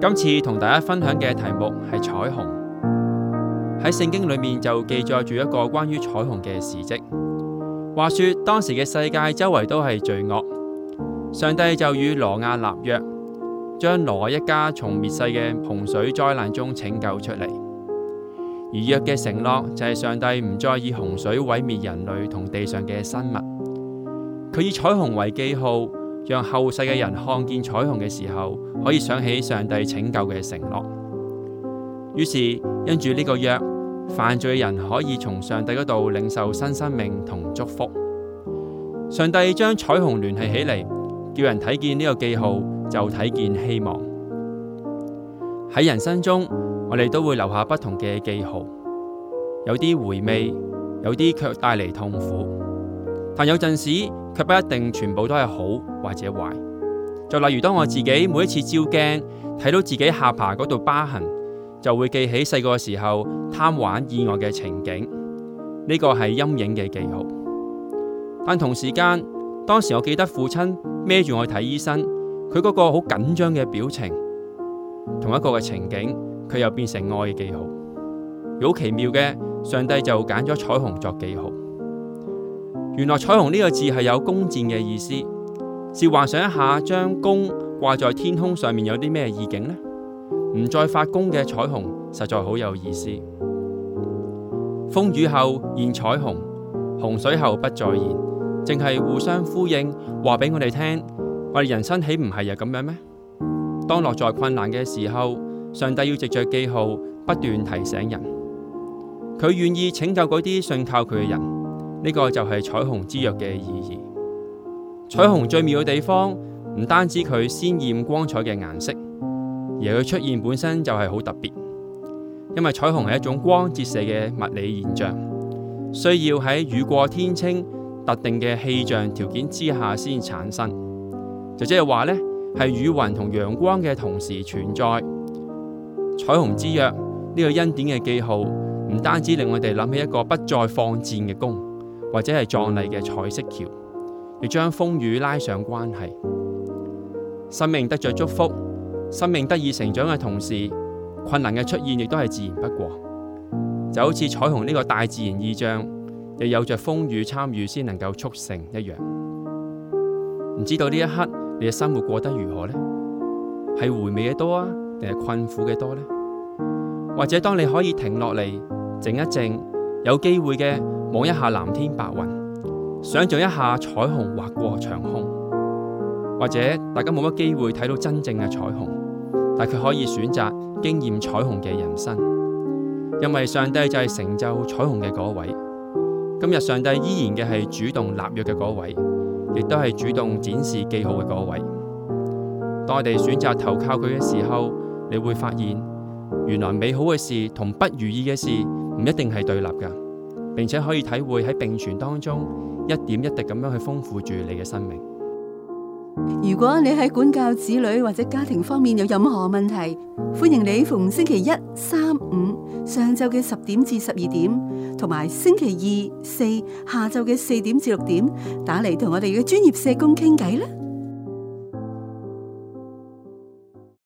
今次同大家分享嘅題目係彩虹。喺聖經裏面就記載住一個關於彩虹嘅事蹟。話說當時嘅世界周圍都係罪惡，上帝就與挪亞立約，將挪亞一家從滅世嘅洪水災難中拯救出嚟。而約嘅承諾就係上帝唔再以洪水毀滅人類同地上嘅生物，佢以彩虹為記號，讓後世嘅人看見彩虹嘅時候，可以想起上帝拯救嘅承諾。於是因住呢個約，犯罪嘅人可以從上帝嗰度領受新生命同祝福。上帝將彩虹聯繫起嚟，叫人睇見呢個記號就睇見希望。喺人生中，我哋都會留下不同嘅記號，有啲回味，有啲卻帶嚟痛苦。但有陣時卻不一定全部都係好或者壞。就例如當我自己每一次照鏡睇到自己下巴嗰度疤痕，就會記起細個嘅時候貪玩意外嘅情景，呢個係陰影嘅記號。但同時間，當時我記得父親孭住我去睇醫生，佢嗰個好緊張嘅表情，同一個嘅情景，佢又變成愛嘅記號。好奇妙嘅，上帝就揀咗彩虹作記號。原來彩虹呢個字係有弓箭嘅意思，試幻想一下將弓掛在天空上面有啲咩意境呢？唔再發光嘅彩虹實在好有意思。風雨後現彩虹，洪水後不再現，淨係互相呼應，話俾我哋聽，我哋人生豈唔係又咁樣咩？當落在困難嘅時候，上帝要藉着記號不斷提醒人，佢願意拯救嗰啲信靠佢嘅人。呢個就係彩虹之約嘅意義。彩虹最妙嘅地方，唔單止佢鮮豔光彩嘅顏色，而佢出現本身就係好特別。因為彩虹係一種光折射嘅物理現象，需要喺雨過天晴特定嘅氣象條件之下先產生。就即係話呢，係雨雲同陽光嘅同時存在。彩虹之約呢個恩典嘅記號，唔單止令我哋諗起一個不再放箭嘅弓，或者係壯麗嘅彩色橋，亦將風雨拉上關係。生命得着祝福，生命得以成長嘅同時，困難嘅出現亦都係自然不過。就好似彩虹呢個大自然意象，亦有着風雨參與先能夠促成一樣。唔知道呢一刻你嘅生活過得如何呢？係回味嘅多啊，定係困苦嘅多呢？或者當你可以停落嚟靜一靜，有機會嘅望一下藍天白雲，想象一下彩虹劃過長空。或者大家冇乜機會睇到真正嘅彩虹，但佢可以選擇經驗彩虹嘅人生，因為上帝就係成就彩虹嘅嗰位。今日上帝依然嘅係主動立約嘅嗰位，亦都係主動展示記號嘅嗰位。當我哋選擇投靠佢嘅時候，你會發現原來美好嘅事同不如意嘅事唔一定係對立噶，並且可以體會喺並存當中一點一滴咁樣去豐富住你嘅生命。 如果你喺管教子女或者家庭方面有任何問題，歡迎你逢星期一、三、五上晝嘅10點至12點，同埋星期二、四下晝嘅4點至6點打嚟同我哋嘅專業社工傾偈啦。